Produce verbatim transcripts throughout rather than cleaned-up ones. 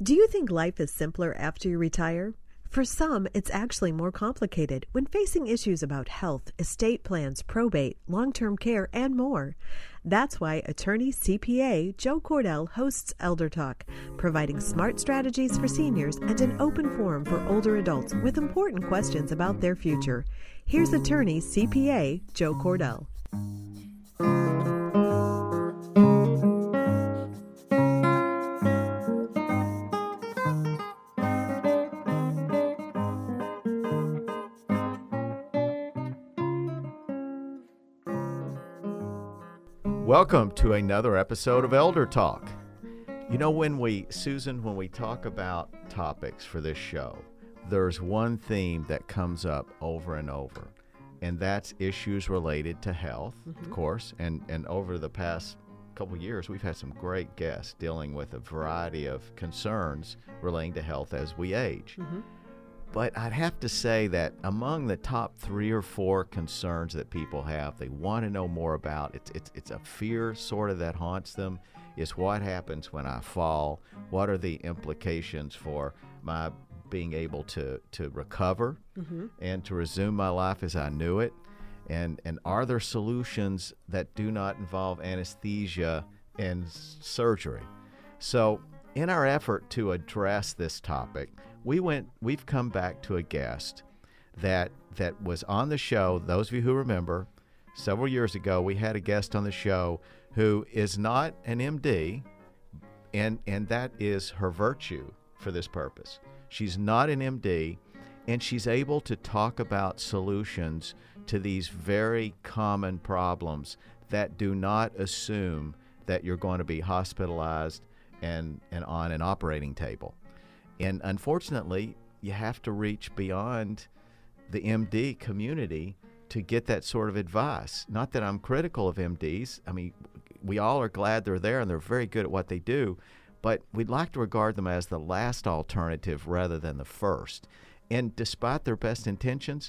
Do you think life is simpler after you retire? For some, it's actually more complicated when facing issues about health, estate plans, probate, long-term care, and more. That's why attorney C P A Joe Cordell hosts Elder Talk, providing smart strategies for seniors and an open forum for older adults with important questions about their future. Here's attorney C P A Joe Cordell. Welcome to another episode of Elder Talk. You know, when we, Susan, when we talk about topics for this show, there's one theme that comes up over and over, and that's issues related to health, mm-hmm. of course. And, and over the past couple years, we've had some great guests dealing with a variety of concerns relating to health as we age. Mm-hmm. But I'd have to say that among the top three or four concerns that people have, they want to know more about, it's, it's, it's a fear sort of that haunts them, is what happens when I fall? What are the implications for my being able to, to recover mm-hmm. and to resume my life as I knew it? And, and are there solutions that do not involve anesthesia and surgery? So in our effort to address this topic, We went. We've come back to a guest that that was on the show. Those of you who remember, several years ago, we had a guest on the show who is not an M D, and and that is her virtue for this purpose. She's not an M D, and she's able to talk about solutions to these very common problems that do not assume that you're going to be hospitalized and and on an operating table. And unfortunately, you have to reach beyond the M D community to get that sort of advice. Not that I'm critical of M Ds. I mean, we all are glad they're there and they're very good at what they do, but we'd like to regard them as the last alternative rather than the first. And despite their best intentions,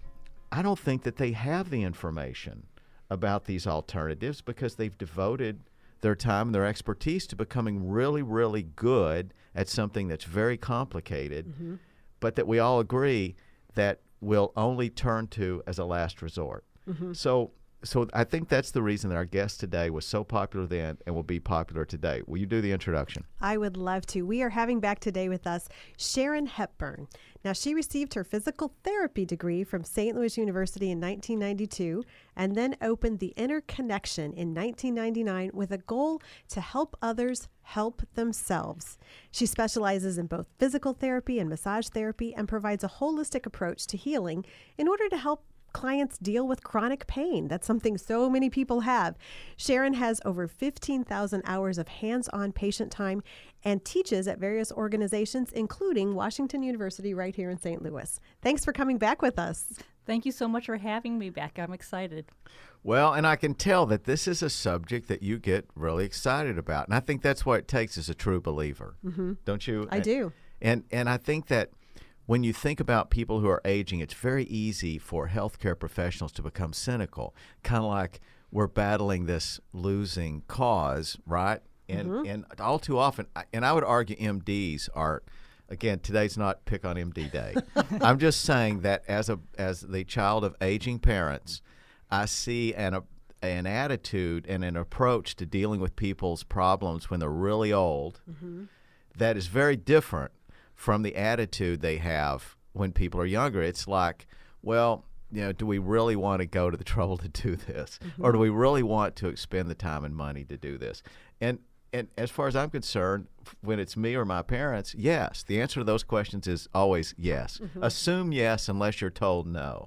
I don't think that they have the information about these alternatives because they've devoted their time and their expertise to becoming really, really good at something that's very complicated, mm-hmm. but that we all agree that we'll only turn to as a last resort. Mm-hmm. So so I think that's the reason that our guest today was so popular then and will be popular today. Will you do the introduction? I would love to. We are having back today with us Sharon Hepburn. Now, she received her physical therapy degree from Saint Louis University in nineteen ninety-two and then opened the Inner Connection in nineteen ninety-nine with a goal to help others help themselves. She specializes in both physical therapy and massage therapy and provides a holistic approach to healing in order to help clients deal with chronic pain. That's something so many people have. Sharon has over fifteen thousand hours of hands-on patient time and teaches at various organizations, including Washington University right here in Saint Louis. Thanks for coming back with us. Thank you so much for having me back. I'm excited. Well, and I can tell that this is a subject that you get really excited about. And I think that's what it takes as a true believer. Mm-hmm. Don't you? I do. And and I think that when you think about people who are aging, it's very easy for healthcare professionals to become cynical, kind of like we're battling this losing cause, right? And mm-hmm. and all too often, and I would argue M Ds are, again, today's not pick on M D day. I'm just saying that as a as the child of aging parents, I see an a, an attitude and an approach to dealing with people's problems when they're really old mm-hmm. that is very different from the attitude they have when people are younger. It's like, well, you know, do we really want to go to the trouble to do this? Mm-hmm. Or do we really want to expend the time and money to do this? And and as far as I'm concerned, when it's me or my parents, yes. The answer to those questions is always yes. Mm-hmm. Assume yes unless you're told no.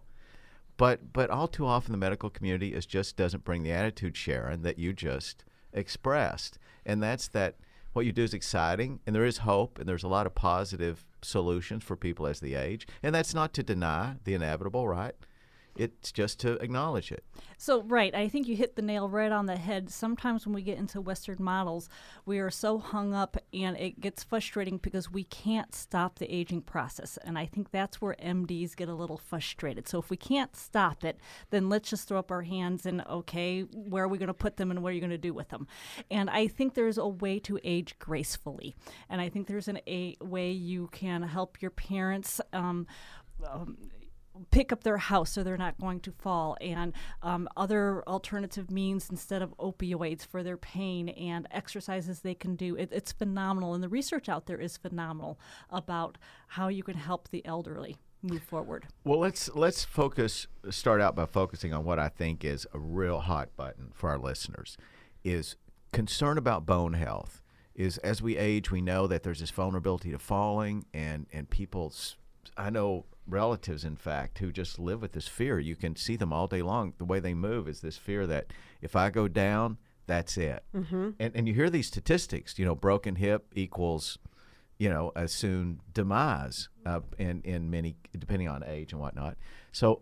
But but all too often the medical community is just doesn't bring the attitude, Sharon, that you just expressed. And that's that what you do is exciting, and there is hope, and there's a lot of positive solutions for people as they age. And that's not to deny the inevitable, right? It's just to acknowledge it. So, right, I think you hit the nail right on the head. Sometimes when we get into Western models, we are so hung up and it gets frustrating because we can't stop the aging process. And I think that's where M Ds get a little frustrated. So if we can't stop it, then let's just throw up our hands and, okay, where are we going to put them and what are you going to do with them? And I think there's a way to age gracefully. And I think there's an, a way you can help your parents um, um, pick up their house so they're not going to fall, and um, other alternative means instead of opioids for their pain, and exercises they can do. It, it's phenomenal, and the research out there is phenomenal about how you can help the elderly move forward. Well, let's let's focus. Start out by focusing on what I think is a real hot button for our listeners, is concern about bone health. Is as we age, we know that there's this vulnerability to falling, and and people's. I know relatives, in fact, who just live with this fear. You can see them all day long. The way they move is this fear that if I go down, that's it. Mm-hmm. And and you hear these statistics. You know, broken hip equals, you know, a soon demise uh, in in many, depending on age and whatnot. So,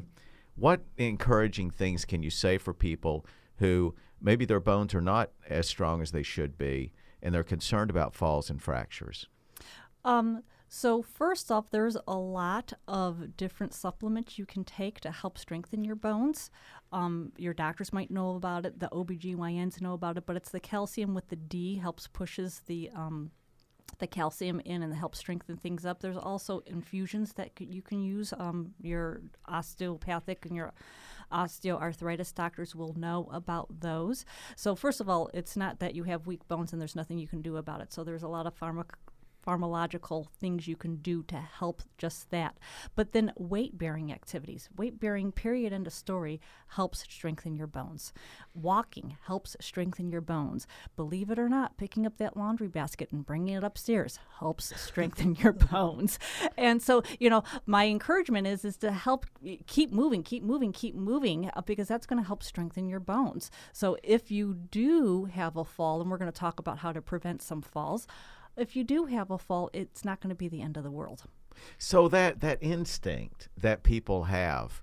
what encouraging things can you say for people who maybe their bones are not as strong as they should be, and they're concerned about falls and fractures? Um. So first off, there's a lot of different supplements you can take to help strengthen your bones. Um, your doctors might know about it. The O B G Y Ns know about it, but it's the calcium with the D helps pushes the um, the calcium in and helps strengthen things up. There's also infusions that c- you can use. Um, your osteopathic and your osteoarthritis doctors will know about those. So first of all, it's not that you have weak bones and there's nothing you can do about it. So there's a lot of pharmac pharmacological things you can do to help just that. But then weight-bearing activities. Weight-bearing, period, end of story, helps strengthen your bones. Walking helps strengthen your bones. Believe it or not, picking up that laundry basket and bringing it upstairs helps strengthen your bones. And so, you know, my encouragement is, is to help keep moving, keep moving, keep moving, uh, because that's going to help strengthen your bones. So if you do have a fall, and we're going to talk about how to prevent some falls, if you do have a fall, it's not going to be the end of the world. So that that instinct that people have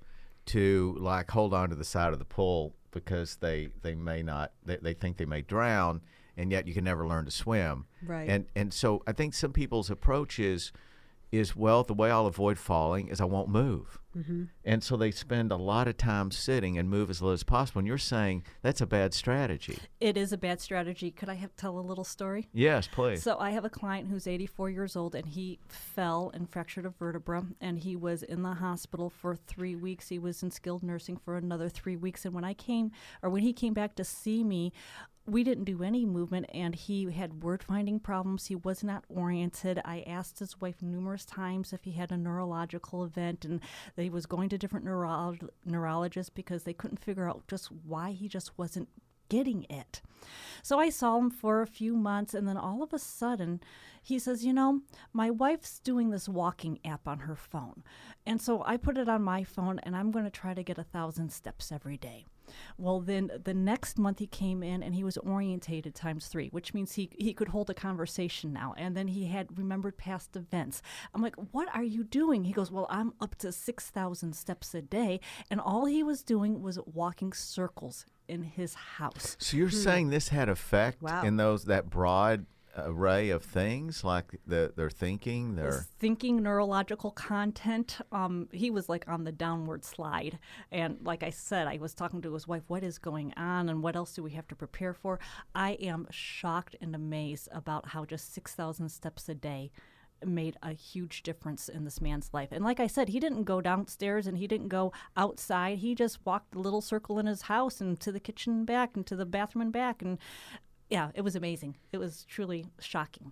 to like hold on to the side of the pool because they they may not they, they think they may drown, and yet you can never learn to swim. Right. And and so I think some people's approach is is well, the way I'll avoid falling is I won't move. Mm-hmm. And so they spend a lot of time sitting and move as little as possible. And you're saying that's a bad strategy. It is a bad strategy. Could I have tell a little story? Yes, please. So I have a client who's eighty-four years old, and he fell and fractured a vertebra, and he was in the hospital for three weeks. He was in skilled nursing for another three weeks. And when I came, or when he came back to see me, we didn't do any movement, and he had word-finding problems. He was not oriented. I asked his wife numerous times if he had a neurological event, and he was going to different neuro- neurologists because they couldn't figure out just why he just wasn't getting it. So I saw him for a few months, and then all of a sudden, he says, you know, my wife's doing this walking app on her phone. And so I put it on my phone, and I'm going to try to get a thousand steps every day. Well, then the next month he came in and he was orientated times three, which means he, he could hold a conversation now. And then he had remembered past events. I'm like, what are you doing? He goes, well, I'm up to six thousand steps a day. And all he was doing was walking circles in his house. So you're hmm. saying this had effect Wow. in those that broad array of things, like the, their thinking, their His thinking, neurological content. Um, he was like on the downward slide. And like I said, I was talking to his wife, what is going on and what else do we have to prepare for? I am shocked and amazed about how just six thousand steps a day made a huge difference in this man's life. And like I said, he didn't go downstairs and he didn't go outside. He just walked a little circle in his house and to the kitchen and back and to the bathroom and back. And yeah, it was amazing. It was truly shocking.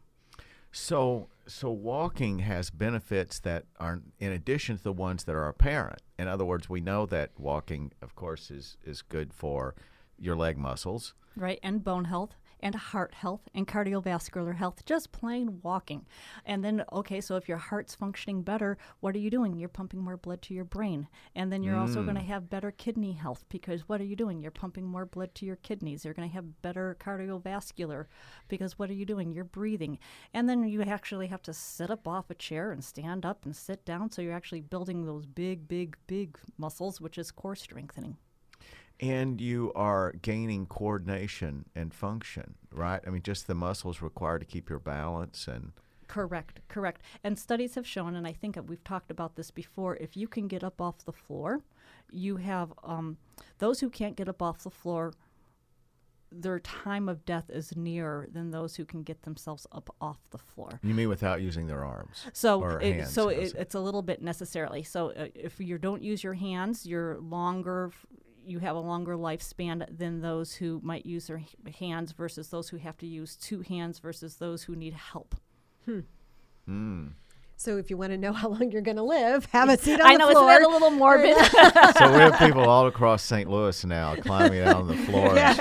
So, so walking has benefits that are in addition to the ones that are apparent. In other words, we know that walking, of course, is, is good for your leg muscles. Right, and bone health. and heart health and cardiovascular health, just plain walking. And then, okay, so if your heart's functioning better, what are you doing? You're pumping more blood to your brain. And then you're mm. also going to have better kidney health, because what are you doing? You're pumping more blood to your kidneys. You're going to have better cardiovascular, because what are you doing? You're breathing. And then you actually have to sit up off a chair and stand up and sit down. So you're actually building those big, big, big muscles, which is core strengthening. And you are gaining coordination and function, right? I mean, just the muscles required to keep your balance and... Correct, correct. And studies have shown, and I think we've talked about this before, if you can get up off the floor, you have um, those who can't get up off the floor, their time of death is nearer than those who can get themselves up off the floor. You mean without using their arms? So, or it, hands, so it, it's a little bit necessarily. So uh, if you don't use your hands, you're longer... you have a longer lifespan than those who might use their h- hands versus those who have to use two hands versus those who need help. Hmm. Mm. So if you want to know how long you're going to live, have a seat on I the know, floor. isn't that a little morbid? So we have people all across Saint Louis now climbing out on the floor. And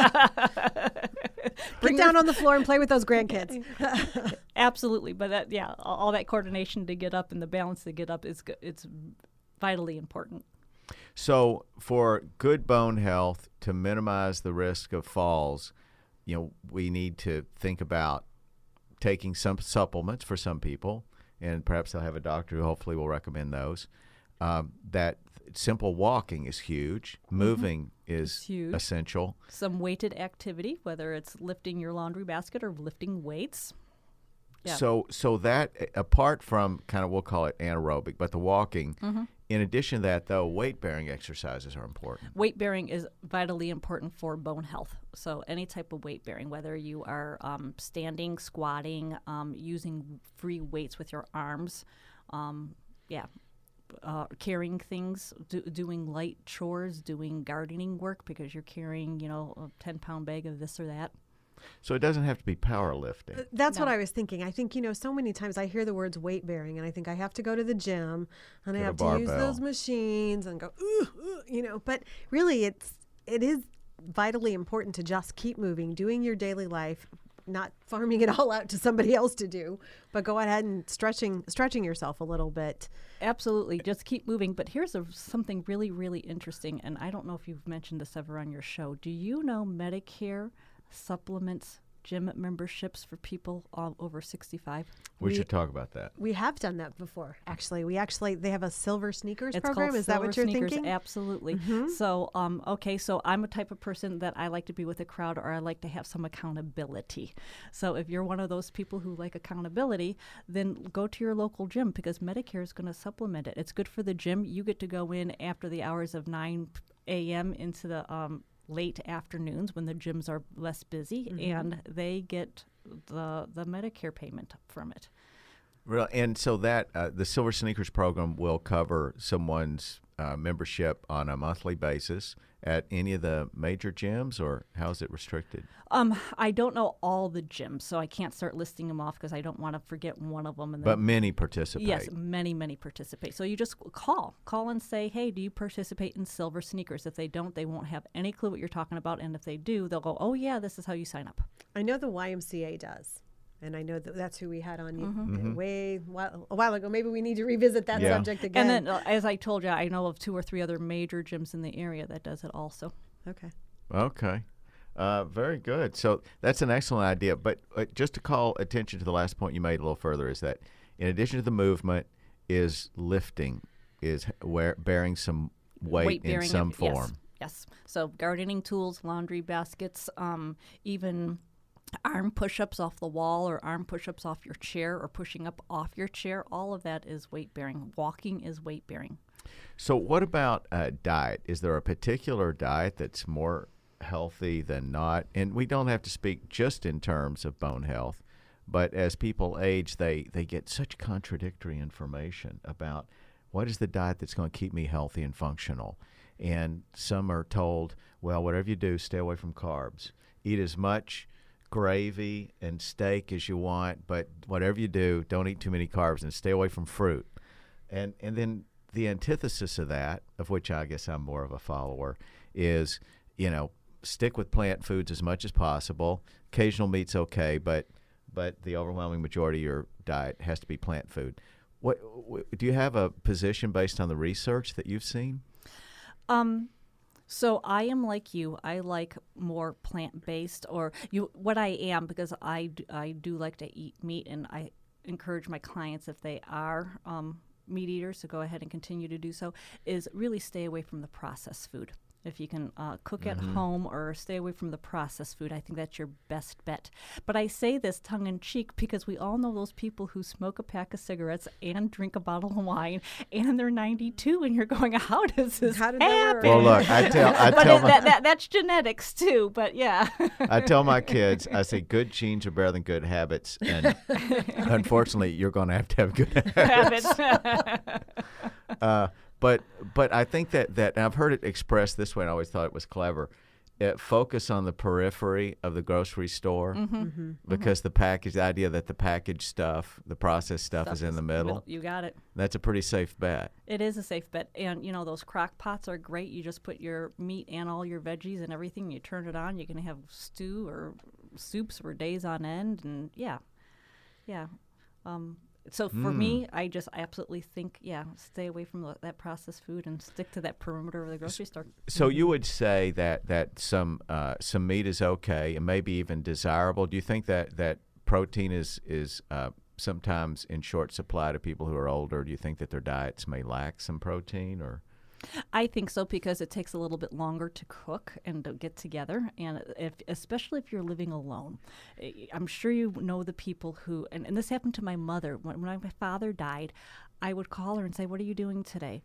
Get down on the floor and play with those grandkids. Absolutely. But that, yeah, all, all that coordination to get up and the balance to get up, is go- it's vitally important. So for good bone health, to minimize the risk of falls, you know, we need to think about taking some supplements for some people, and perhaps they'll have a doctor who hopefully will recommend those. Um, that simple walking is huge. Moving mm-hmm. is huge. Essential. Some weighted activity, whether it's lifting your laundry basket or lifting weights. Yeah. So so that, apart from kind of, we'll call it anaerobic, but the walking, mm-hmm. in addition to that, though, weight-bearing exercises are important. Weight-bearing is vitally important for bone health. So any type of weight-bearing, whether you are um, standing, squatting, um, using free weights with your arms, um, yeah, uh, carrying things, do, doing light chores, doing gardening work because you're carrying, you know, a ten-pound bag of this or that. So it doesn't have to be powerlifting. Uh, that's No. what I was thinking. I think, you know, so many times I hear the words weight bearing and I think I have to go to the gym and Get I a have to use barbell. those machines and go, ooh, ooh, you know, but really it's, it is vitally important to just keep moving, doing your daily life, not farming it all out to somebody else to do, but go ahead and stretching, stretching yourself a little bit. Absolutely. Just keep moving. But here's a, something really, really interesting, and I don't know if you've mentioned this ever on your show. Do you know Medicare supplements gym memberships for people all over sixty-five? We, We- should talk about that. We have done that before, actually. We actually, they have a silver sneakers It's program. called Is that what Silver you're Sneakers, thinking? Absolutely. Mhm. So, um, okay, so I'm a type of person that I like to be with a crowd, or I like to have some accountability. So if you're one of those people who like accountability, then go to your local gym, because Medicare is going to supplement it. It's good for the gym. You get to go in after the hours of nine a.m. into the um, late afternoons when the gyms are less busy, Mm-hmm. and they get the the Medicare payment from it. Real, and so that uh, the Silver Sneakers program will cover someone's uh, membership on a monthly basis at any of the major gyms, or how is it restricted? Um, I don't know all the gyms, so I can't start listing them off because I don't want to forget one of them. And But then, many participate. yes, many, many participate. So you just call, call and say, hey, do you participate in Silver Sneakers? If they don't, they won't have any clue what you're talking about. And if they do, they'll go, oh, yeah, this is how you sign up. I know the Y M C A does. And I know that that's who we had on you Mhm. way while, a while ago. Maybe we need to revisit that Yeah. subject again. And then, uh, as I told you, I know of two or three other major gyms in the area that does it also. okay. Okay. Uh, very good. So that's an excellent idea. But uh, just to call attention to the last point you made a little further is that in addition to the movement is lifting, is where bearing some weight, in bearing some of- yes, form. Yes. So gardening tools, laundry baskets, um, even arm push-ups off the wall, or arm push-ups off your chair, or pushing up off your chair. All of that is weight-bearing. Walking is weight-bearing. So what about uh, diet? Is there a particular diet that's more healthy than not? And we don't have to speak just in terms of bone health, but as people age, they, they get such contradictory information about what is the diet that's going to keep me healthy and functional. And some are told, well, whatever you do, stay away from carbs. Eat as much gravy and steak as you want, but whatever you do, don't eat too many carbs and stay away from fruit. And and then the antithesis of that, of which I guess I'm more of a follower, is, you know, stick with plant foods as much as possible. Occasional meat's okay, but but the overwhelming majority of your diet has to be plant food. What, what do you have a position based on the research that you've seen? Um, so I am like you. I like more plant-based, or you. What I am, because I do, I do like to eat meat, and I encourage my clients, if they are um, meat eaters, to go ahead and continue to do so, is really stay away from the processed food. If you can uh, cook at Mm-hmm. home or stay away from the processed food, I think that's your best bet. But I say this tongue in cheek because we all know those people who smoke a pack of cigarettes and drink a bottle of wine, and they're ninety-two, and you're going, how does this How did that work? happen? Well, look, I tell I but tell it, my, that, that, that's genetics too, but yeah. I tell my kids, I say good genes are better than good habits, and unfortunately, you're going to have to have good habits. Habits. Uh, but but I think that, that and I've heard it expressed this way, and I always thought it was clever. It, focus on the periphery of the grocery store Mm-hmm. because the package, the idea that the packaged stuff, the processed stuff, Stuff is in the middle. You got it. That's a pretty safe bet. It is a safe bet. And, you know, those crock pots are great. You just put your meat and all your veggies and everything. You turn it on. You can have stew or soups for days on end. And, yeah. Yeah. Um, so for me, I just absolutely think, yeah, stay away from the, that processed food and stick to that perimeter of the grocery store. So you would say that that some uh, some meat is okay and maybe even desirable. Do you think that, that protein is is uh, sometimes in short supply to people who are older? Do you think that their diets may lack some protein, or? I think so, because it takes a little bit longer to cook and to get together, and if, especially if you're living alone. I- I'm sure you know the people who, and, and this happened to my mother. When, when my father died, I would call her and say, "What are you doing today?"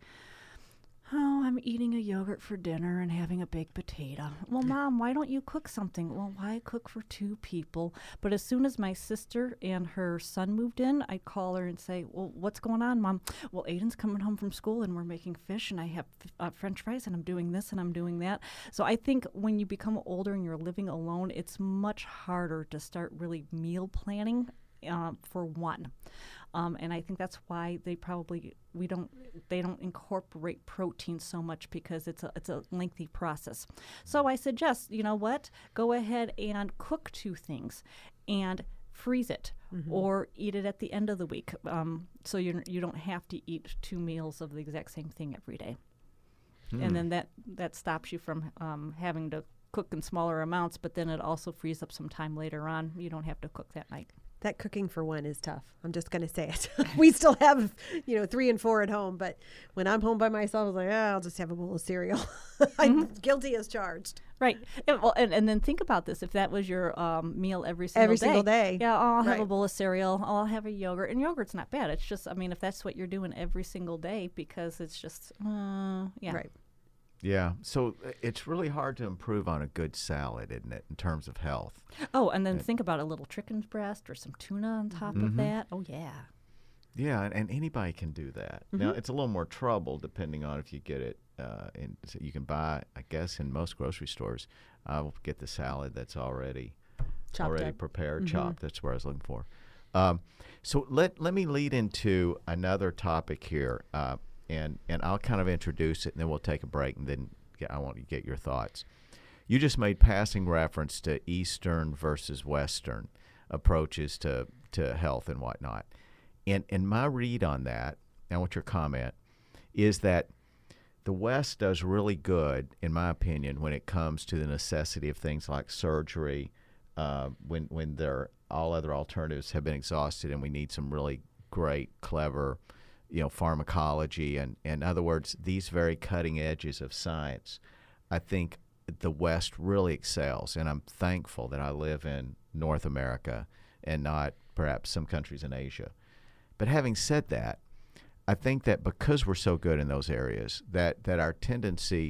"Oh, I'm eating a yogurt for dinner and having a baked potato." "Well, Mom, why don't you cook something?" "Well, why cook for two people?" But as soon as my sister and her son moved in, I'd call her and say, "Well, what's going on, Mom?" "Well, Aiden's coming home from school and we're making fish, and I have uh, French fries, and I'm doing this and I'm doing that." So I think when you become older and you're living alone, it's much harder to start really meal planning uh, for one. Um, and I think that's why they probably we don't they don't incorporate protein so much, because it's a it's a lengthy process. So I suggest, you know what, go ahead and cook two things, and freeze it, Mm-hmm. or eat it at the end of the week. Um, so you you don't have to eat two meals of the exact same thing every day, Hmm. and then that that stops you from um, having to cook in smaller amounts. But then it also frees up some time later on. You don't have to cook that night. That cooking for one is tough. I'm just going to say it. We still have, you know, three and four at home, but when I'm home by myself, I was like, ah, I'll just have a bowl of cereal. I'm guilty as charged. Right. And, well, and, and then think about this. If that was your um, meal every single Every day. single day. Yeah, oh, I'll have a Right. bowl of cereal. Oh, I'll have a yogurt. And yogurt's not bad. It's just, I mean, if that's what you're doing every single day, because it's just, uh, yeah. Right. Yeah. So uh, it's really hard to improve on a good salad, isn't it, in terms of health? Oh, and then think about a little chicken's breast or some tuna on top of that. Oh, yeah. Yeah, and, and anybody can do that. Now, it's a little more trouble depending on if you get it. Uh, in, so you can buy, I guess, in most grocery stores, I will get the salad that's already Chopped already up. prepared, chopped. That's what I was looking for. Um, so let let me lead into another topic here, uh, and and I'll kind of introduce it, and then we'll take a break, and then get, I want to get your thoughts. You just made passing reference to Eastern versus Western approaches to, to health and whatnot. And, and my read on that, and I want your comment, is that the West does really good, in my opinion, when it comes to the necessity of things like surgery, uh, when, when there all other alternatives have been exhausted and we need some really great, clever, you know, pharmacology. And, and in other words, these very cutting edges of science, I think the West really excels, and I'm thankful that I live in North America and not perhaps some countries in Asia. But having said that, I think that because we're so good in those areas, that, that our tendency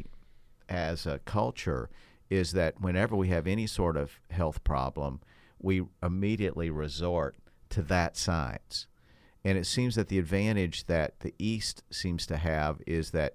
as a culture is that whenever we have any sort of health problem, we immediately resort to that science. And it seems that the advantage that the East seems to have is that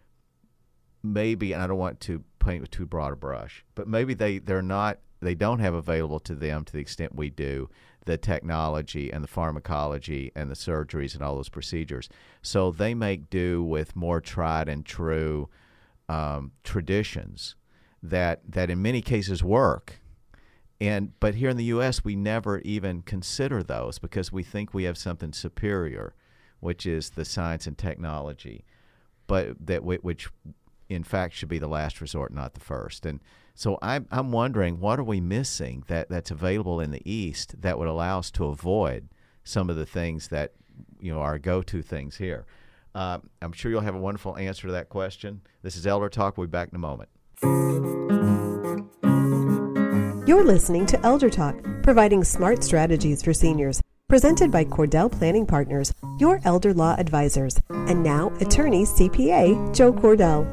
maybe, and I don't want to paint with too broad a brush, but maybe they, they're not, they don't have available to them to the extent we do the technology and the pharmacology and the surgeries and all those procedures. So they make do with more tried and true um, traditions that that in many cases work. And but here in the U S we never even consider those because we think we have something superior, which is the science and technology, but that w- which in fact should be the last resort, not the first. And so I'm I'm wondering, what are we missing that, that's available in the East that would allow us to avoid some of the things that, you know, are go-to things here? Uh, I'm sure you'll have a wonderful answer to that question. This is Elder Talk. We'll be back in a moment. You're listening to Elder Talk, providing smart strategies for seniors. Presented by Cordell Planning Partners, your elder law advisors. And now, attorney C P A Joe Cordell.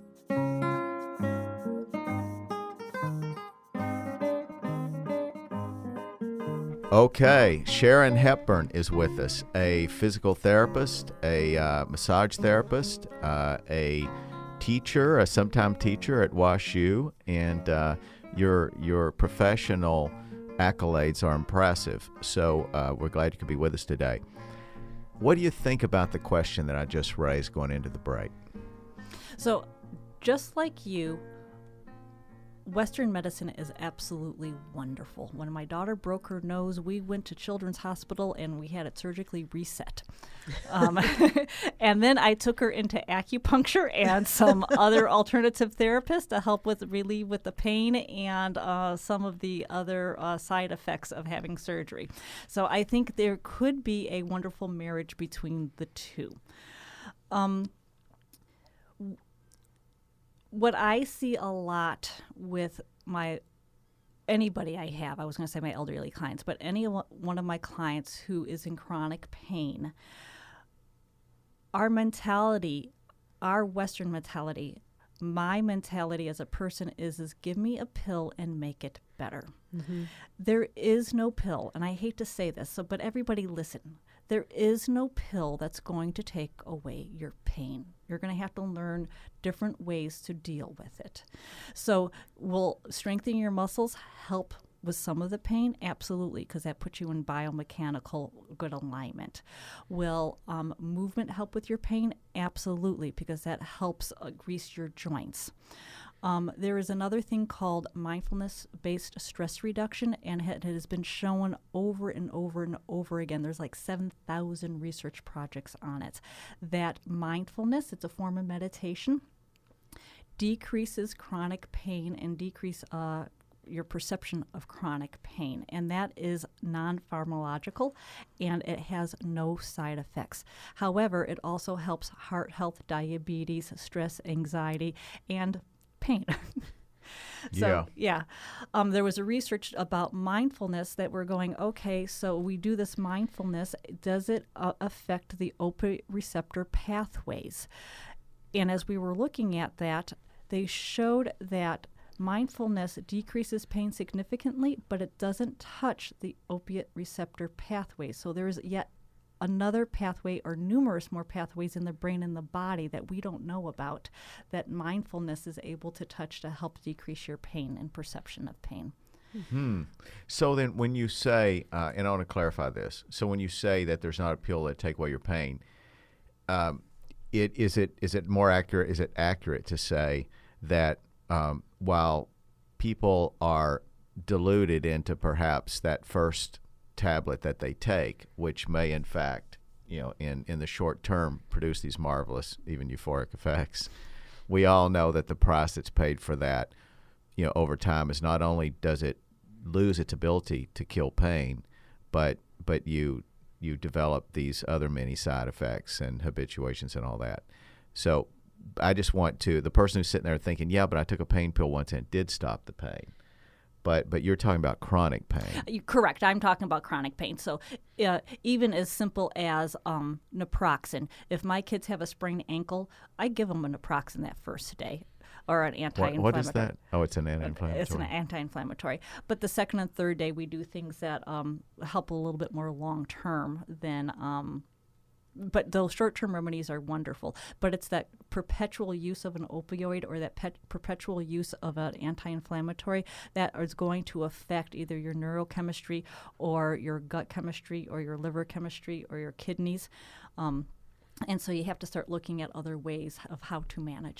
Okay, Sharon Hepburn is with us, a physical therapist, a uh, massage therapist, uh, a teacher, a sometime teacher at WashU, and uh, your your professional accolades are impressive. So uh, we're glad you could be with us today. What do you think about the question that I just raised going into the break? So, just like you, Western medicine is absolutely wonderful. When my daughter broke her nose, we went to Children's Hospital and we had it surgically reset. Um, and then I took her into acupuncture and some other alternative therapists to help with relieve with the pain and uh, some of the other uh, side effects of having surgery. So I think there could be a wonderful marriage between the two. Um, What I see a lot with my anybody I have, I was going to say my elderly clients, but any one of my clients who is in chronic pain, our mentality, our Western mentality, my mentality as a person is, is give me a pill and make it better. Mm-hmm. There is no pill, and I hate to say this, so but everybody listen. There is no pill that's going to take away your pain. You're going to have to learn different ways to deal with it. So will strengthening your muscles help with some of the pain? Absolutely, because that puts you in biomechanical good alignment. Will um, movement help with your pain? Absolutely, because that helps uh, grease your joints. Um, there is another thing called mindfulness-based stress reduction, and it has been shown over and over and over again. There's like seven thousand research projects on it. That mindfulness, it's a form of meditation, decreases chronic pain and decrease uh, your perception of chronic pain. And that is non-pharmacological, and it has no side effects. However, it also helps heart health, diabetes, stress, anxiety, and pain. so yeah, yeah. Um, there was a research about mindfulness that we're going, okay, so we do this mindfulness. Does it uh, affect the opioid receptor pathways? And as we were looking at that, they showed that mindfulness decreases pain significantly, but it doesn't touch the opiate receptor pathways. So there is yet another pathway or numerous more pathways in the brain and the body that we don't know about that mindfulness is able to touch to help decrease your pain and perception of pain. Hmm. So then when you say, uh, and I want to clarify this, so when you say that there's not a pill that take away your pain, um, it, is it is it more accurate, is it accurate to say that um, while people are deluded into perhaps that first tablet that they take, which may in fact, you know, in, in the short term produce these marvelous, even euphoric effects, we all know that the price that's paid for that, you know, over time is not only does it lose its ability to kill pain, but but you you develop these other many side effects and habituations and all that. So I just want to, the person who's sitting there thinking, yeah, but I took a pain pill once and it did stop the pain. But but you're talking about chronic pain. You're correct. I'm talking about chronic pain. So uh, even as simple as um, naproxen. If my kids have a sprained ankle, I give them a naproxen that first day, or an anti-inflammatory. What, what is that? Oh, it's an anti-inflammatory. It's an anti-inflammatory. But the second and third day, we do things that um, help a little bit more long-term than um, but those short-term remedies are wonderful. But it's that perpetual use of an opioid or that pet, perpetual use of an anti-inflammatory that is going to affect either your neurochemistry or your gut chemistry or your liver chemistry or your kidneys. Um, and so you have to start looking at other ways of how to manage it.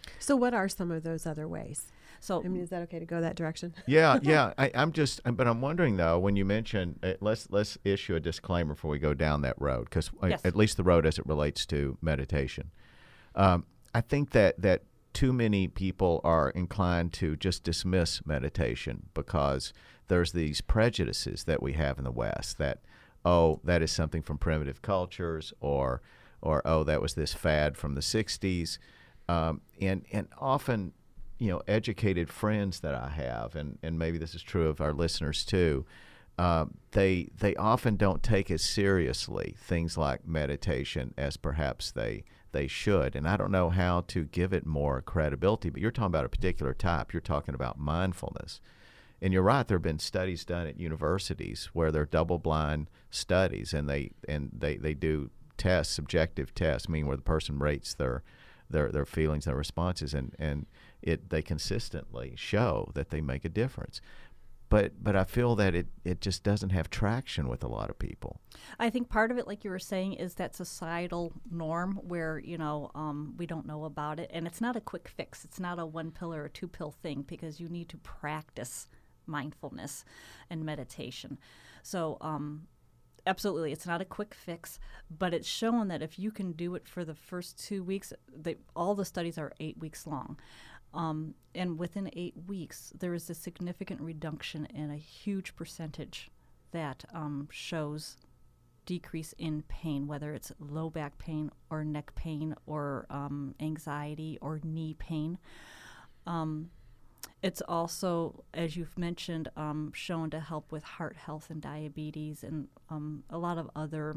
So what are some of those other ways? So I mean, is that okay to go that direction? Yeah, yeah. I, I'm just, but I'm wondering though, when you mention, uh, let's let's issue a disclaimer before we go down that road, because Yes. at least the road as it relates to meditation. Um, I think that that too many people are inclined to just dismiss meditation because there's these prejudices that we have in the West that, oh, that is something from primitive cultures, or or oh, that was this fad from the sixties, um, and and often, you know, educated friends that I have, and, and maybe this is true of our listeners too, uh, they they often don't take as seriously things like meditation as perhaps they they should. And I don't know how to give it more credibility, but you're talking about a particular type. You're talking about mindfulness. And you're right, there have been studies done at universities where they're double-blind studies, and they and they, they do tests, subjective tests, meaning where the person rates their their their feelings, their responses, and, and it they consistently show that they make a difference. But but I feel that it, it just doesn't have traction with a lot of people. I think part of it, like you were saying, is that societal norm where, you know, um, we don't know about it. And it's not a quick fix. It's not a one pill or a two pill thing, because you need to practice mindfulness and meditation. So um, absolutely, it's not a quick fix, but it's shown that if you can do it for the first two weeks, they, all the studies are eight weeks long. Um, and within eight weeks, there is a significant reduction in a huge percentage that um, shows decrease in pain, whether it's low back pain or neck pain or um, anxiety or knee pain. Um, it's also, as you've mentioned, um, shown to help with heart health and diabetes and um, a lot of other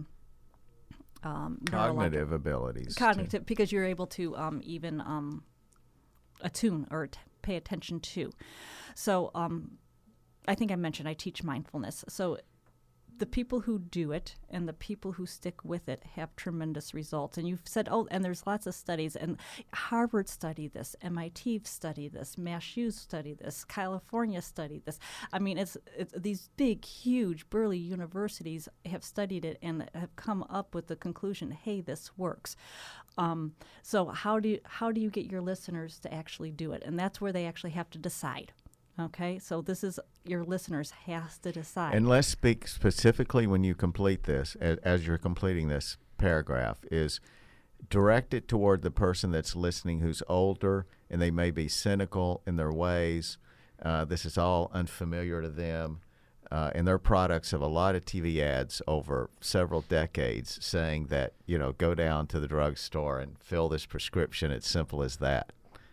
um, Cognitive abilities. Cognitive, because you're able to um, even um, attune or t- pay attention to. So um, I think I mentioned I teach mindfulness. So the people who do it and the people who stick with it have tremendous results. And you've said, oh, and there's lots of studies, and Harvard studied this, M I T studied this, MassU studied this, California studied this. I mean, it's, it's these big, huge, burly universities have studied it and have come up with the conclusion, hey, this works. Um, so how do you, how do you get your listeners to actually do it? And that's where they actually have to decide. Okay, so this is your listeners has to decide. And let's speak specifically when you complete this, as, as you're completing this paragraph, is direct it toward the person that's listening who's older and they may be cynical in their ways. Uh, this is all unfamiliar to them. Uh, and they're products of a lot of T V ads over several decades saying that, you know, go down to the drugstore and fill this prescription. It's simple as that.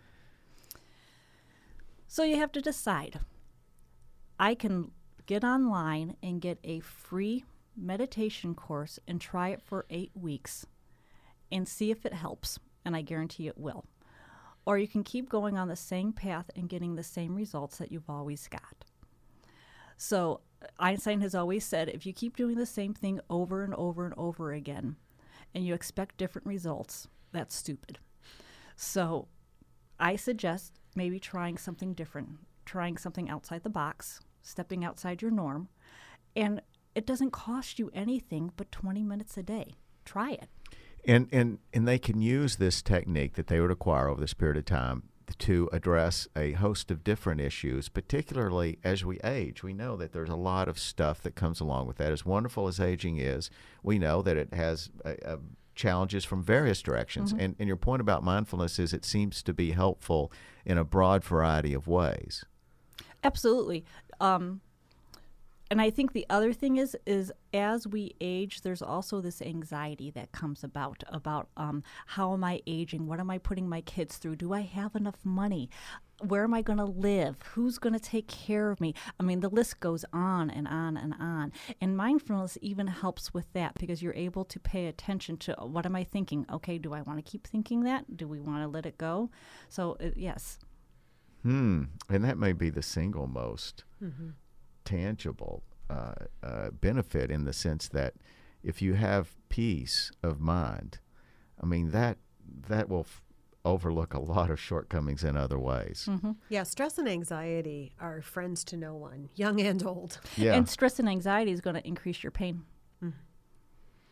So you have to decide. I can get online and get a free meditation course and try it for eight weeks and see if it helps, and I guarantee it will. Or you can keep going on the same path and getting the same results that you've always got. So Einstein has always said, if you keep doing the same thing over and over and over again and you expect different results, that's stupid. So I suggest maybe trying something different, trying something outside the box, stepping outside your norm, and it doesn't cost you anything but twenty minutes a day. Try it. And and and they can use this technique that they would acquire over this period of time to address a host of different issues, particularly as we age. We know that there's a lot of stuff that comes along with that. As wonderful as aging is, we know that it has a, a challenges from various directions. Mm-hmm. And, and your point about mindfulness is it seems to be helpful in a broad variety of ways. Absolutely. Um, and I think the other thing is, is as we age, there's also this anxiety that comes about, about um, how am I aging? What am I putting my kids through? Do I have enough money? Where am I going to live? Who's going to take care of me? I mean, the list goes on and on and on. And mindfulness even helps with that because you're able to pay attention to what am I thinking? Okay, do I want to keep thinking that? Do we want to let it go? So, uh, yes. Hmm. And that may be the single most mm-hmm. tangible uh, uh, benefit in the sense that if you have peace of mind, I mean, that that will f- overlook a lot of shortcomings in other ways. Mm-hmm. Yeah, stress and anxiety are friends to no one, young and old. Yeah. And stress and anxiety is going to increase your pain. Mm.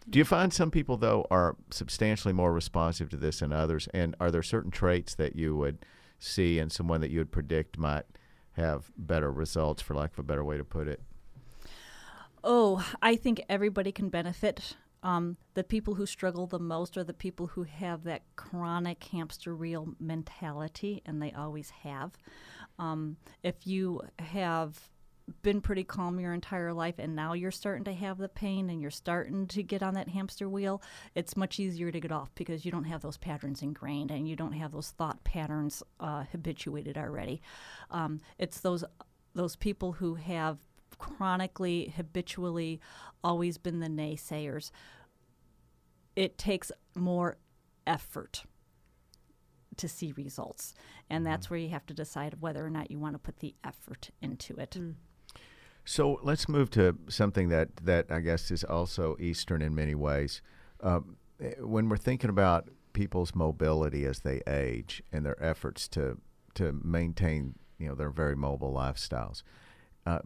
Do you find some people, though, are substantially more responsive to this than others? And are there certain traits that you would see in someone that you would predict might have better results, for lack of a better way to put it? Oh, I think everybody can benefit. Um, the people who struggle the most are the people who have that chronic hamster wheel mentality, and they always have. Um, if you have been pretty calm your entire life and now you're starting to have the pain and you're starting to get on that hamster wheel, it's much easier to get off because you don't have those patterns ingrained and you don't have those thought patterns uh, habituated already. Um, it's those those people who have chronically, habitually always been the naysayers. It takes more effort to see results, and that's where you have to decide whether or not you want to put the effort into it. Mm. So let's move to something that, that I guess is also Eastern in many ways. Um, when we're thinking about people's mobility as they age and their efforts to to maintain, you know, their very mobile lifestyles, uh,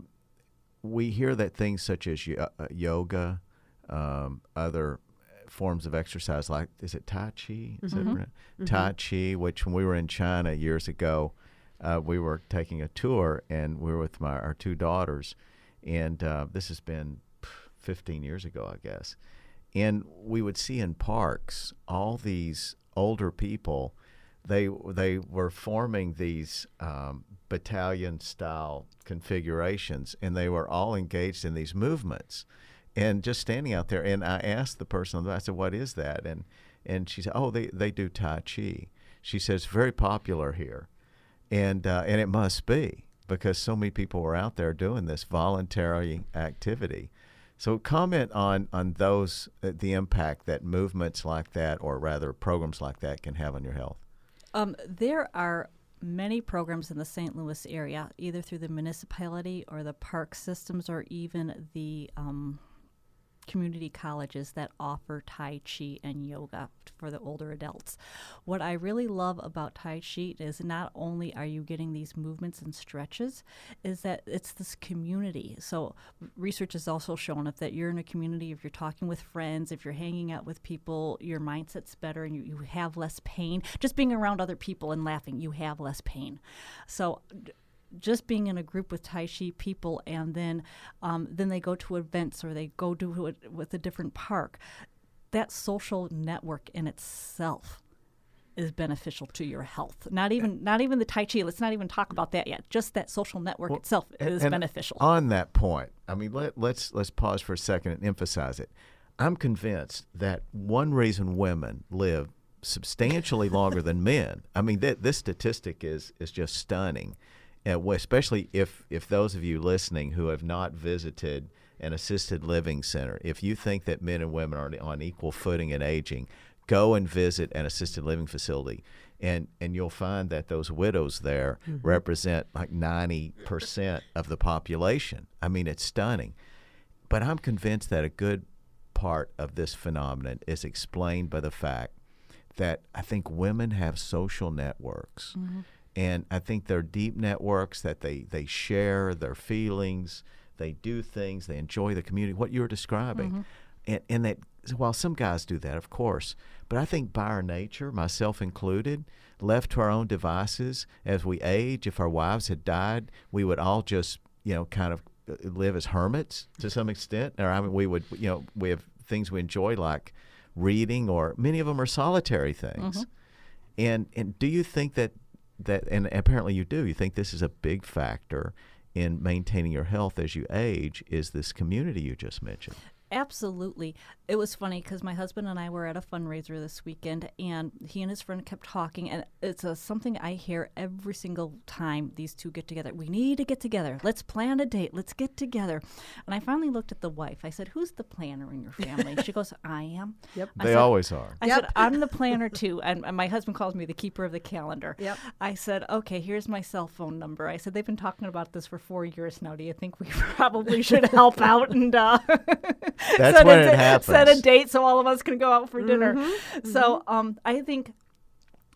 we hear that things such as y- uh, yoga, um, other forms of exercise, like, is it Tai Chi? Is mm-hmm. it mm-hmm. Tai Chi, which when we were in China years ago, uh, we were taking a tour, and we were with my our two daughters, and uh, this has been fifteen years ago, I guess. And we would see in parks all these older people. They they were forming these um, battalion-style configurations, and they were all engaged in these movements. And just standing out there, and I asked the person, I said, what is that? And and she said, oh, they, they do Tai Chi. She says, very popular here. And uh, and it must be, because so many people were out there doing this voluntary activity. So comment on, on those, uh, the impact that movements like that, or rather programs like that, can have on your health. Um, there are many programs in the Saint Louis area, either through the municipality or the park systems or even the um, community colleges that offer Tai Chi and yoga for the older adults. What I really love about Tai Chi is not only are you getting these movements and stretches, is that it's this community. So research has also shown if that you're in a community, if you're talking with friends, if you're hanging out with people, your mindset's better and you, you have less pain. Just being around other people and laughing, you have less pain. So just being in a group with Tai Chi people, and then um, then they go to events or they go to it with a different park, that social network in itself is beneficial to your health. Not even not even the Tai Chi. Let's not even talk about that yet. Just that social network well, itself and, is and beneficial. On that point, I mean, let, let's let's pause for a second and emphasize it. I'm convinced that one reason women live substantially longer than men. I mean, th- this statistic is is just stunning. Uh, especially if, if those of you listening who have not visited an assisted living center, if you think that men and women are on equal footing in aging, go and visit an assisted living facility, and, and you'll find that those widows there mm-hmm. represent like ninety percent of the population. I mean, it's stunning. But I'm convinced that a good part of this phenomenon is explained by the fact that I think women have social networks. Mm-hmm. And I think they're deep networks that they, they share their feelings, they do things, they enjoy the community, what you were describing. Mm-hmm. And, and that while some guys do that, of course, but I think by our nature, myself included, left to our own devices, as we age, if our wives had died, we would all just, you know, kind of live as hermits to some extent. Or I mean, we would, you know, we have things we enjoy like reading, or many of them are solitary things. Mm-hmm. And and do you think that That and apparently you do. You think this is a big factor in maintaining your health as you age, is this community you just mentioned? Absolutely. It was funny because my husband and I were at a fundraiser this weekend, and he and his friend kept talking, and it's a, something I hear every single time these two get together. We need to get together. Let's plan a date. Let's get together. And I finally looked at the wife. I said, who's the planner in your family? She goes, I am. Yep. I they said, always are. I yep. said, I'm the planner too. And, and my husband calls me the keeper of the calendar. Yep. I said, okay, here's my cell phone number. I said, they've been talking about this for four years now. Do you think we probably should help out and uh, That's when it d- happens. Set a date so all of us can go out for dinner. Mm-hmm. So um, I think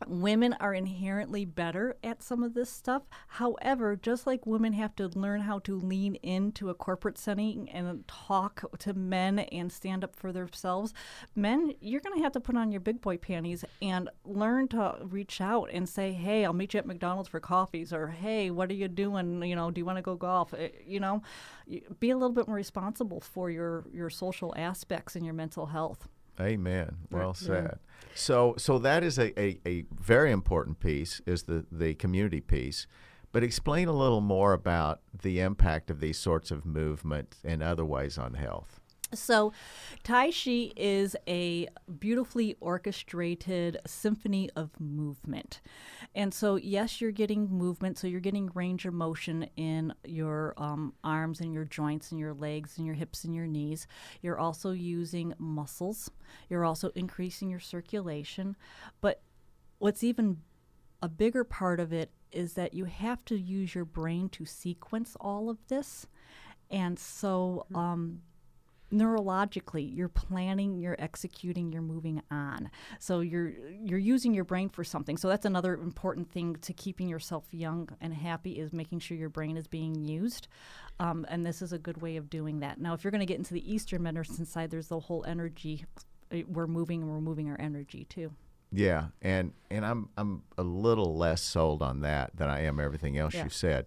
Women are inherently better at some of this stuff. However, just like women have to learn how to lean into a corporate setting and talk to men and stand up for themselves, men, you're going to have to put on your big boy panties and learn to reach out and say, hey, I'll meet you at McDonald's for coffees, or hey, what are you doing? You know, do you want to go golf? Uh, You know, y- be a little bit more responsible for your, your social aspects and your mental health. Amen. Well Yeah. said. So, so that is a, a, a very important piece, is the, the community piece. But explain a little more about the impact of these sorts of movements and other ways on health. So, Tai Chi is a beautifully orchestrated symphony of movement. And so, yes, you're getting movement. So, you're getting range of motion in your um, arms and your joints and your legs and your hips and your knees. You're also using muscles. You're also increasing your circulation. But what's even a bigger part of it is that you have to use your brain to sequence all of this. And so, um, neurologically, you're planning, you're executing, you're moving on. So you're you're using your brain for something. So that's another important thing to keeping yourself young and happy, is making sure your brain is being used. Um, and this is a good way of doing that. Now, if you're going to get into the Eastern medicine side, there's the whole energy. uh, We're moving and we're moving our energy too. Yeah, and and I'm I'm a little less sold on that than I am everything else Yeah. you said.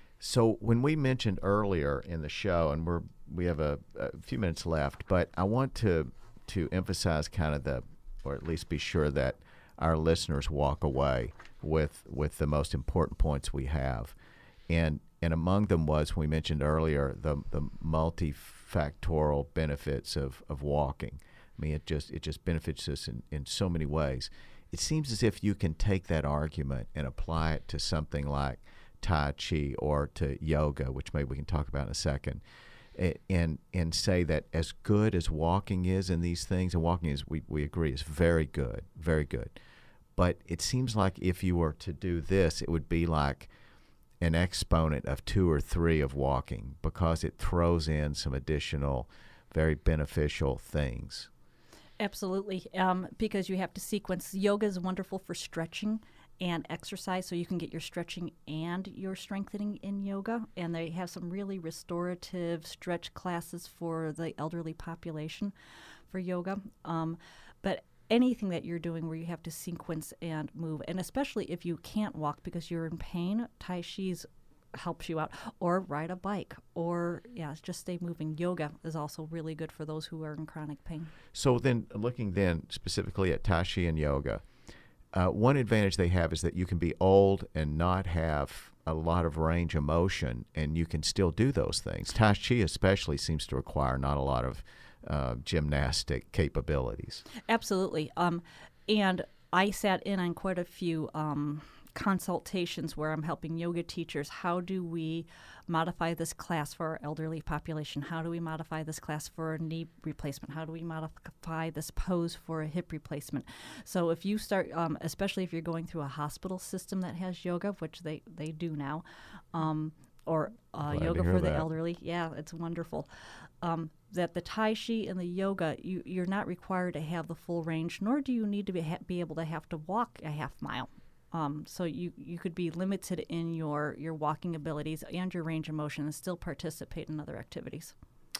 So when we mentioned earlier in the show, and we're we have a, a few minutes left, but I want to to emphasize kind of the, or at least be sure that our listeners walk away with with the most important points we have, and and among them was, we mentioned earlier, the the multifactorial benefits of of walking. I mean, it just it just benefits us in, in so many ways. It seems as if you can take that argument and apply it to something like Tai Chi or to yoga, which maybe we can talk about in a second, a- and and say that as good as walking is in these things, and walking is, we, we agree, is very good, very good. But it seems like if you were to do this, it would be like an exponent of two or three of walking, because it throws in some additional very beneficial things. Absolutely, um, because you have to sequence. Yoga is wonderful for stretching and exercise, so you can get your stretching and your strengthening in yoga. And they have some really restorative stretch classes for the elderly population for yoga. Um, but anything that you're doing where you have to sequence and move, and especially if you can't walk because you're in pain, Tai Chi's helps you out, or ride a bike, or yeah, just stay moving. Yoga is also really good for those who are in chronic pain. So then, looking then specifically at Tai Chi and yoga, uh, one advantage they have is that you can be old and not have a lot of range of motion, and you can still do those things. Tai Chi especially seems to require not a lot of uh, gymnastic capabilities. Absolutely. Um, and I sat in on quite a few um, consultations where I'm helping yoga teachers. How do we modify this class for our elderly population? How do we modify this class for a knee replacement? How do we modify this pose for a hip replacement? So if you start, um, especially if you're going through a hospital system that has yoga, which they, they do now, um, or uh, Glad to yoga hear for the that. elderly, yeah, it's wonderful. Um, that the Tai Chi and the yoga, you, you're not required to have the full range, nor do you need to be, ha- be able to have to walk a half mile. Um, so you, you could be limited in your, your walking abilities and your range of motion and still participate in other activities.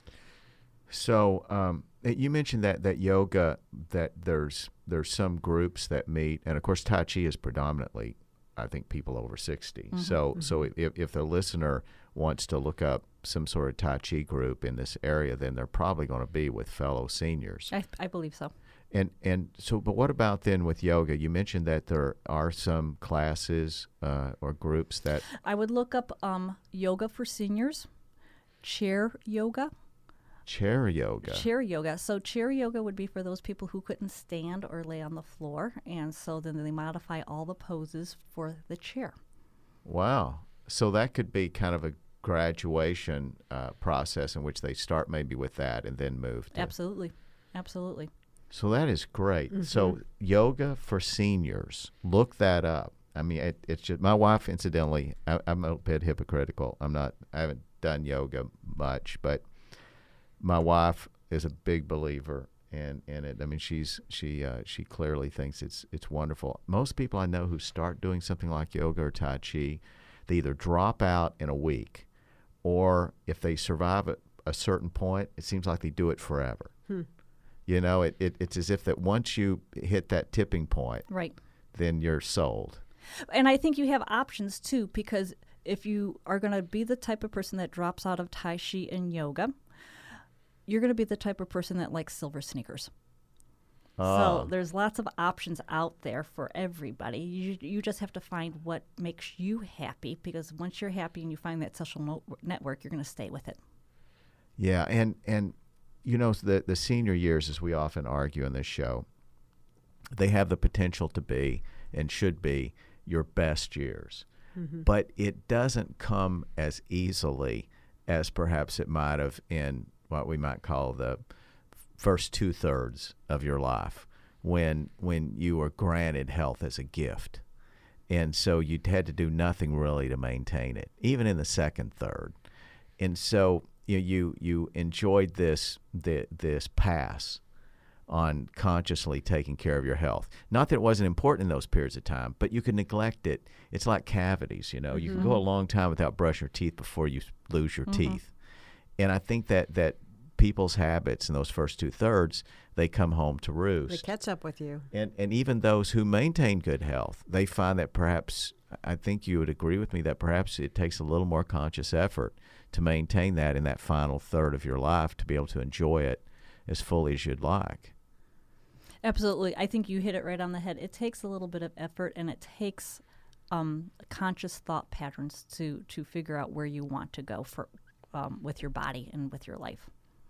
So um, you mentioned that that yoga, that there's there's some groups that meet, and of course Tai Chi is predominantly, I think, people over sixty. Mm-hmm. So so if if the listener wants to look up some sort of Tai Chi group in this area, then they're probably going to be with fellow seniors. I, I believe so. And and so, but what about then with yoga? You mentioned that there are some classes uh, or groups that. I would look up um, yoga for seniors, chair yoga. Chair yoga. Chair yoga. So chair yoga would be for those people who couldn't stand or lay on the floor, and so then they modify all the poses for the chair. Wow. So that could be kind of a graduation uh, process in which they start maybe with that and then move to. Absolutely. Absolutely. So that is great. Mm-hmm. So yoga for seniors, look that up. I mean, it, it's just, my wife, incidentally, I, I'm a bit hypocritical. I'm not, I haven't done yoga much, but my wife is a big believer and and it, I mean, she's she uh, she clearly thinks it's it's wonderful. Most people I know who start doing something like yoga or Tai Chi, they either drop out in a week, or if they survive at a certain point, it seems like they do it forever. Hmm. You know, it, it it's as if that once you hit that tipping point, Right. then you're sold. And I think you have options too, because if you are going to be the type of person that drops out of Tai Chi and yoga, you're going to be the type of person that likes silver sneakers. Oh. So there's lots of options out there for everybody. You you just have to find what makes you happy, because once you're happy and you find that social no- network, you're going to stay with it. Yeah, and and you know, the the senior years, as we often argue in this show, they have the potential to be and should be your best years. Mm-hmm. But it doesn't come as easily as perhaps it might have in what we might call the first two-thirds of your life, when when you were granted health as a gift. And so you had to do nothing really to maintain it, even in the second third. And so you you, you enjoyed this the, this pass on consciously taking care of your health. Not that it wasn't important in those periods of time, but you could neglect it. It's like cavities, you know. Mm-hmm. You can go a long time without brushing your teeth before you lose your mm-hmm. teeth. And I think that, that people's habits in those first two-thirds, they come home to roost. They catch up with you. And and even those who maintain good health, they find that perhaps, I think you would agree with me, that perhaps it takes a little more conscious effort to maintain that in that final third of your life, to be able to enjoy it as fully as you'd like. Absolutely. I think you hit it right on the head. It takes a little bit of effort, and it takes um, conscious thought patterns to, to figure out where you want to go for um, with your body and with your life.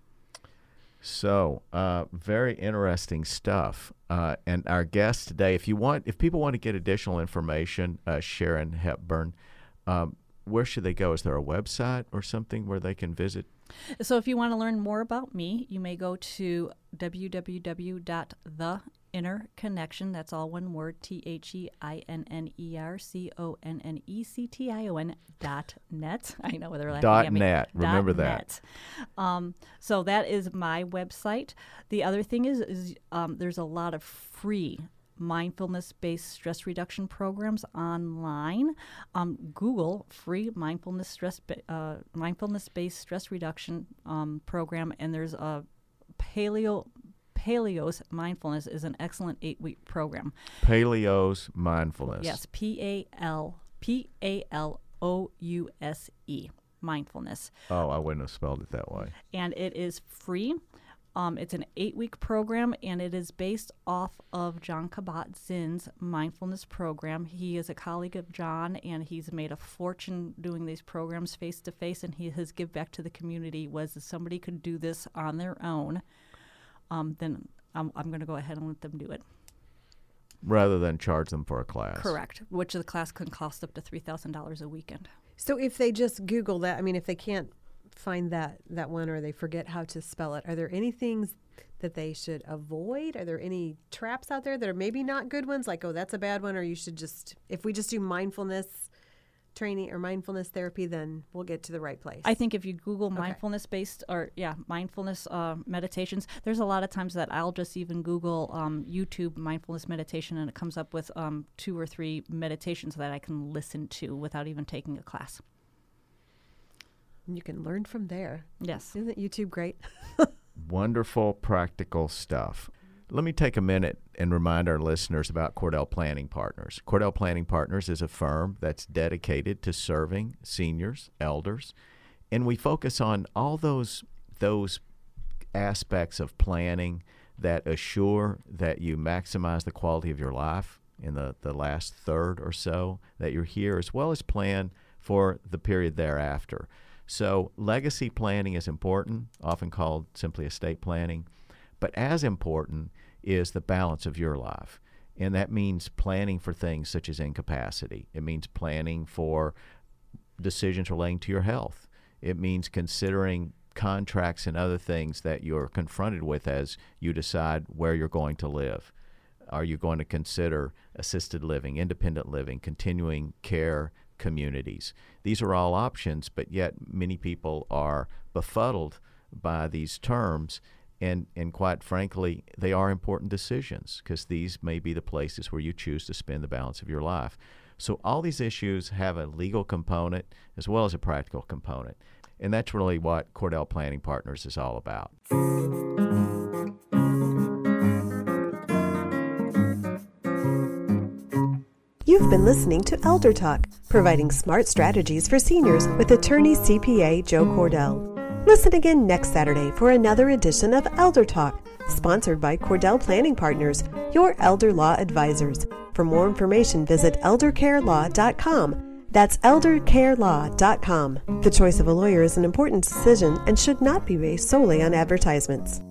So, uh, very interesting stuff. Uh, and our guest today, if you want, if people want to get additional information, uh, Sharon Hepburn, um, where should they go? Is there a website or something where they can visit? So if you want to learn more about me, you may go to w w w dot the inner connection, that's all one word, T H E I N N E R C O N N E C T I O N dot net. I know they're laughing dot at me. net. Remember dot that. Net. Um, so that is my website. The other thing is, is um, there's a lot of free mindfulness-based stress reduction programs online. Um, Google free mindfulness stress uh, mindfulness-based stress reduction um, program, and there's a paleo Paleos Mindfulness is an excellent eight-week program. Paleos Mindfulness. Yes, P A L P A L O U S E Mindfulness. Oh, I wouldn't have spelled it that way. And it is free. Um, it's an eight-week program, and it is based off of Jon Kabat-Zinn's mindfulness program. He is a colleague of Jon, and he's made a fortune doing these programs face-to-face, and he, his give back to the community was if somebody could do this on their own, um, then I'm, I'm going to go ahead and let them do it. Rather than charge them for a class. Correct, which the class can cost up to three thousand dollars a weekend. So if they just Google that, I mean, if they can't find that that one, or they forget how to spell it, are there any things that they should avoid? Are there any traps out there that are maybe not good ones, like, oh, that's a bad one, or you should just, if we just do mindfulness training or mindfulness therapy, then we'll get to the right place? I think if you Google Okay. mindfulness based or yeah mindfulness uh, meditations, there's a lot of times that I'll just even Google um, YouTube mindfulness meditation, and it comes up with um, two or three meditations that I can listen to without even taking a class. You can learn from there. Yes. Isn't YouTube great? Wonderful, practical stuff. Let me take a minute and remind our listeners about Cordell Planning Partners. Cordell Planning Partners is a firm that's dedicated to serving seniors, elders, and we focus on all those those aspects of planning that assure that you maximize the quality of your life in the, the last third or so that you're here, as well as plan for the period thereafter. So legacy planning is important, often called simply estate planning, but as important is the balance of your life. And that means planning for things such as incapacity. It means planning for decisions relating to your health. It means considering contracts and other things that you're confronted with as you decide where you're going to live. Are you going to consider assisted living, independent living, continuing care communities? These are all options, but yet many people are befuddled by these terms And, and quite frankly, they are important decisions because these may be the places where you choose to spend the balance of your life. So all these issues have a legal component as well as a practical component. And that's really what Cordell Planning Partners is all about. You've been listening to Elder Talk, providing smart strategies for seniors with attorney C P A Joe Cordell. Listen again next Saturday for another edition of Elder Talk, sponsored by Cordell Planning Partners, your elder law advisors. For more information, visit elder care law dot com. That's elder care law dot com. The choice of a lawyer is an important decision and should not be based solely on advertisements.